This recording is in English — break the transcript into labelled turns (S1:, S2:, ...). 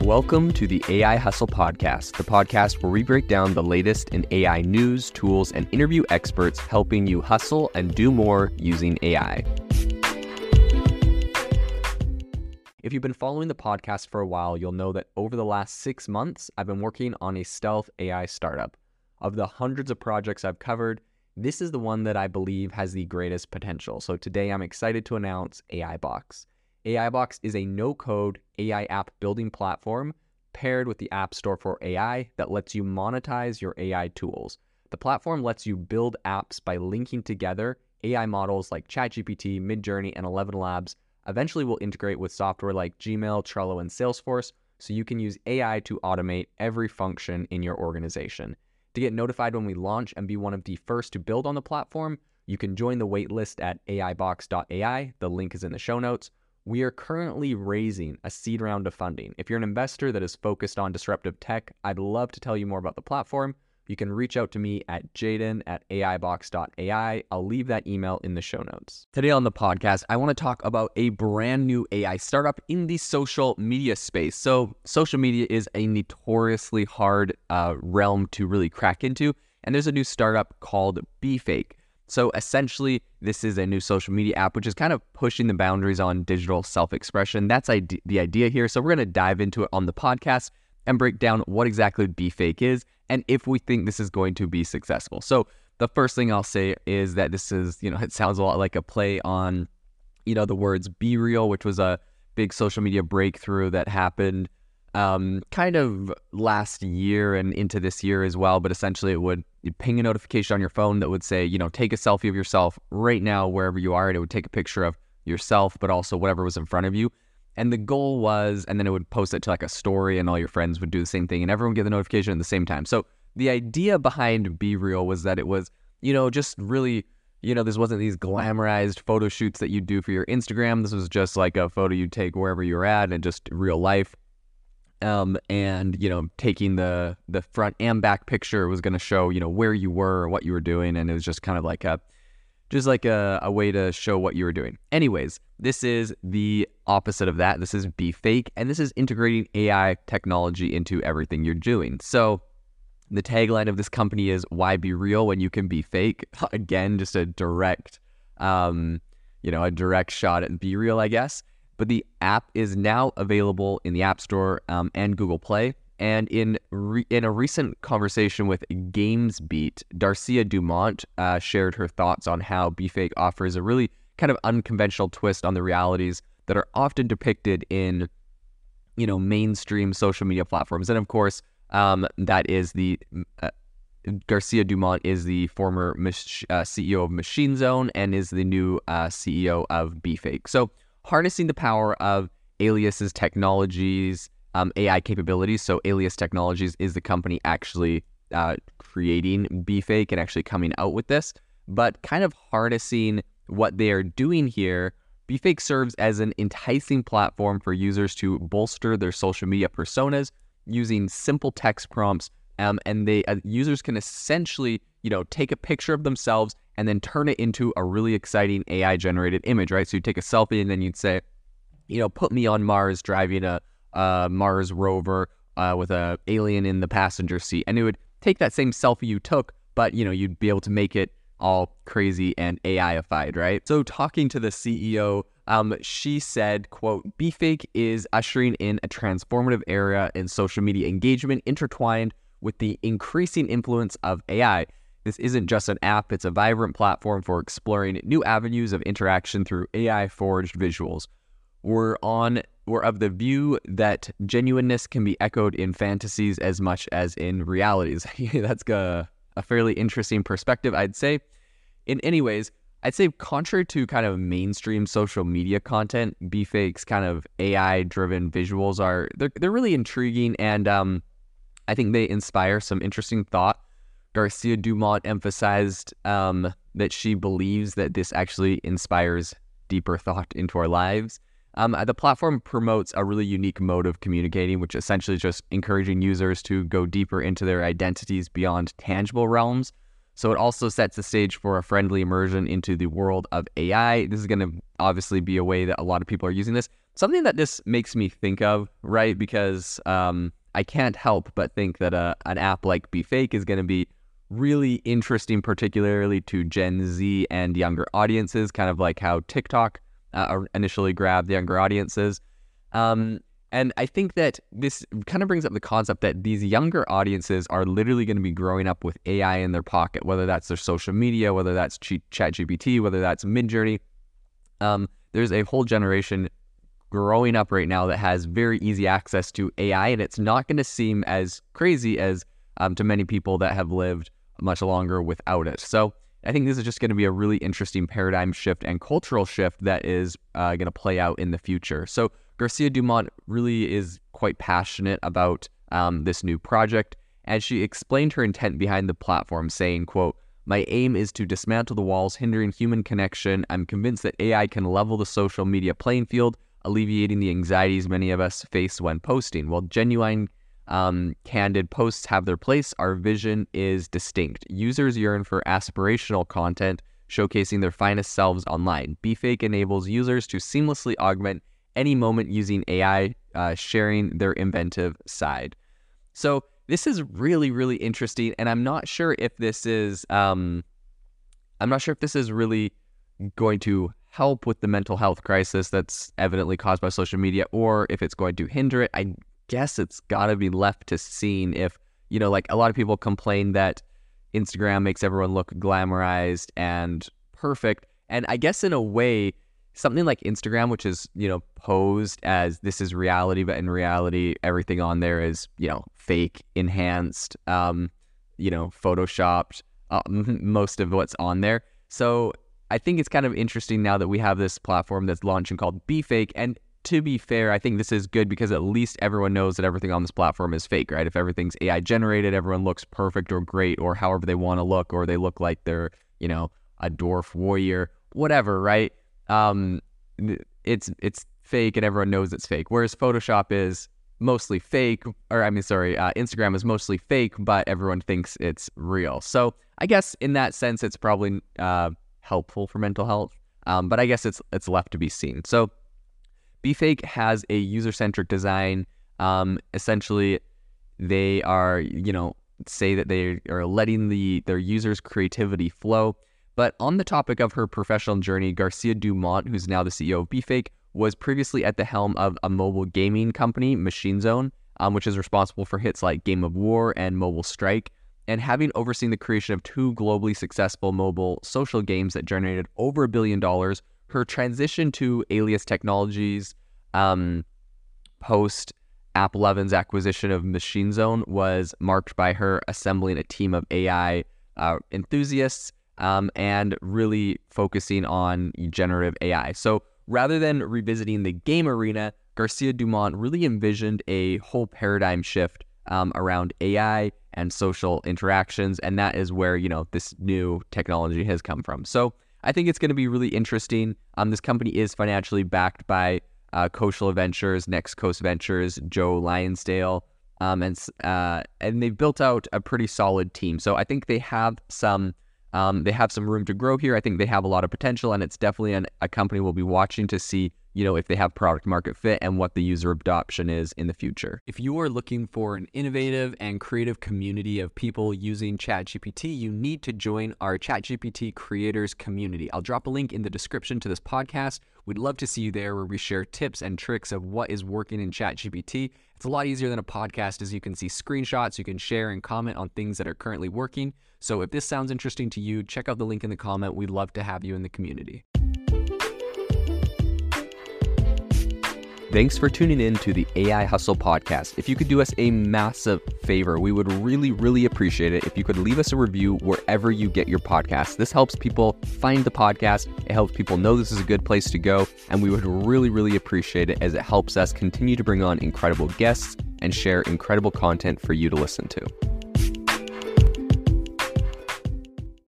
S1: Welcome to the AI Hustle Podcast, the podcast where we break down the latest in AI news, tools, and interview experts helping you hustle and do more using AI. If you've been following the podcast for a while, you'll know that over the last 6 months, I've been working on a stealth AI startup. Of the hundreds of projects I've covered, this is the one that I believe has the greatest potential. So today I'm excited to announce AIBox. AIBox is a no-code AI app building platform paired with the App Store for AI that lets you monetize your AI tools. The platform lets you build apps by linking together AI models like ChatGPT, Midjourney, and ElevenLabs. Eventually will integrate with software like Gmail, Trello, and Salesforce, so you can use AI to automate every function in your organization. To get notified when we launch and be one of the first to build on the platform, you can join the waitlist at aibox.ai. The link is in the show notes. We are currently raising a seed round of funding. If you're an investor that is focused on disruptive tech, I'd love to tell you more about the platform. You can reach out to me at jaden@aibox.ai. I'll leave that email in the show notes. Today on the podcast, I want to talk about a brand new AI startup in the social media space. So social media is a notoriously hard realm to really crack into. And there's a new startup called BeFake. So essentially, this is a new social media app, which is kind of pushing the boundaries on digital self-expression. That's the idea here. So we're going to dive into it on the podcast and break down what exactly BeFake is and if we think this is going to be successful. So the first thing I'll say is that this is, it sounds a lot like a play on, the words BeReal, which was a big social media breakthrough that happened kind of last year and into this year as well. But essentially you'd ping a notification on your phone that would say, take a selfie of yourself right now, wherever you are. And it would take a picture of yourself, but also whatever was in front of you. And the goal was, and then it would post it to like a story and all your friends would do the same thing and everyone get the notification at the same time. So the idea behind BeReal was that it was, just really, this wasn't these glamorized photo shoots that you do for your Instagram. This was just like a photo you take wherever you're at and just real life. And taking the front and back picture was going to show, where you were or what you were doing. And it was just kind of like a way to show what you were doing. Anyways, this is the opposite of that. This is BeFake, and this is integrating AI technology into everything you're doing. So the tagline of this company is, why be real when you can be fake? Again, just a direct, a direct shot at BeReal, I guess. But the app is now available in the App Store and Google Play. And in a recent conversation with GamesBeat, Darcia Dumont shared her thoughts on how BeFake offers a really kind of unconventional twist on the realities that are often depicted in, mainstream social media platforms. And of course, that is Darcia Dumont is the former CEO of Machine Zone and is the new CEO of BeFake. So harnessing the power of Alias's technologies, AI capabilities. So Alias Technologies is the company actually creating BeFake and actually coming out with this. But kind of harnessing what they are doing here, BeFake serves as an enticing platform for users to bolster their social media personas using simple text prompts. And users can essentially, take a picture of themselves and then turn it into a really exciting AI-generated image, right? So you take a selfie and then you'd say, put me on Mars driving a Mars rover with a alien in the passenger seat. And it would take that same selfie you took, but, you'd be able to make it all crazy and AI-ified, right? So talking to the CEO, she said, quote, BeFake is ushering in a transformative era in social media engagement intertwined with the increasing influence of AI. This isn't just an app, it's a vibrant platform for exploring new avenues of interaction through AI-forged visuals. We're of the view that genuineness can be echoed in fantasies as much as in realities. That's a fairly interesting perspective, I'd say. I'd say contrary to kind of mainstream social media content, BeFake's kind of AI-driven visuals they're really intriguing, and I think they inspire some interesting thought. Darcia Dumont emphasized that she believes that this actually inspires deeper thought into our lives. The platform promotes a really unique mode of communicating, which essentially is just encouraging users to go deeper into their identities beyond tangible realms. So it also sets the stage for a friendly immersion into the world of AI. This is going to obviously be a way that a lot of people are using this. Something that this makes me think of, right? Because I can't help but think that an app like BeFake is going to be really interesting, particularly to Gen Z and younger audiences, kind of like how TikTok initially grabbed the younger audiences. And I think that this kind of brings up the concept that these younger audiences are literally going to be growing up with AI in their pocket, whether that's their social media, whether that's ChatGPT, whether that's Midjourney. There's a whole generation growing up right now that has very easy access to AI, and it's not going to seem as crazy as to many people that have lived much longer without it. So I think this is just going to be a really interesting paradigm shift and cultural shift that is going to play out in the future. So Garcia Dumont really is quite passionate about this new project, and she explained her intent behind the platform, saying, quote, "My aim is to dismantle the walls hindering human connection. I'm convinced that AI can level the social media playing field, alleviating the anxieties many of us face when posting. While genuine, candid posts have their place, our vision is distinct. Users yearn for aspirational content, showcasing their finest selves online. BeFake enables users to seamlessly augment any moment using AI, sharing their inventive side." So this is really, really interesting, and I'm not sure if this is really going to help with the mental health crisis that's evidently caused by social media, or if it's going to hinder it. I guess it's got to be left to seen. If, like a lot of people complain that Instagram makes everyone look glamorized and perfect, and I guess in a way, something like Instagram, which is, posed as this is reality, but in reality, everything on there is, fake, enhanced, photoshopped, most of what's on there. So I think it's kind of interesting now that we have this platform that's launching called BeFake. And to be fair, I think this is good because at least everyone knows that everything on this platform is fake, right? If everything's AI generated, everyone looks perfect or great or however they want to look, or they look like they're, a dwarf warrior, whatever, right? It's fake and everyone knows it's fake. Whereas Photoshop is mostly fake, Instagram is mostly fake, but everyone thinks it's real. So I guess in that sense, it's probably helpful for mental health, but I guess it's left to be seen. So BeFake has a user-centric design. Essentially, they are, say that they are letting their users' creativity flow. But on the topic of her professional journey, Garcia Dumont, who's now the CEO of BeFake, was previously at the helm of a mobile gaming company, Machine Zone, which is responsible for hits like Game of War and Mobile Strike. And having overseen the creation of 2 globally successful mobile social games that generated over $1 billion, her transition to Alias Technologies post App11's acquisition of Machine Zone was marked by her assembling a team of AI enthusiasts and really focusing on generative AI. So rather than revisiting the game arena, Garcia Dumont really envisioned a whole paradigm shift around AI and social interactions, and that is where, this new technology has come from. So I think it's going to be really interesting. This company is financially backed by Coastal Ventures, Next Coast Ventures, Joe Lionsdale, and they've built out a pretty solid team. So I think they have some room to grow here. I think they have a lot of potential, and it's definitely a company we'll be watching to see, if they have product market fit and what the user adoption is in the future. If you are looking for an innovative and creative community of people using ChatGPT, you need to join our ChatGPT creators community. I'll drop a link in the description to this podcast. We'd love to see you there, where we share tips and tricks of what is working in ChatGPT. It's a lot easier than a podcast, as you can see screenshots, you can share and comment on things that are currently working. So if this sounds interesting to you, check out the link in the comment. We'd love to have you in the community. Thanks for tuning in to the AI Hustle podcast. If you could do us a massive favor, we would really, really appreciate it if you could leave us a review wherever you get your podcasts. This helps people find the podcast. It helps people know this is a good place to go. And we would really, really appreciate it, as it helps us continue to bring on incredible guests and share incredible content for you to listen to.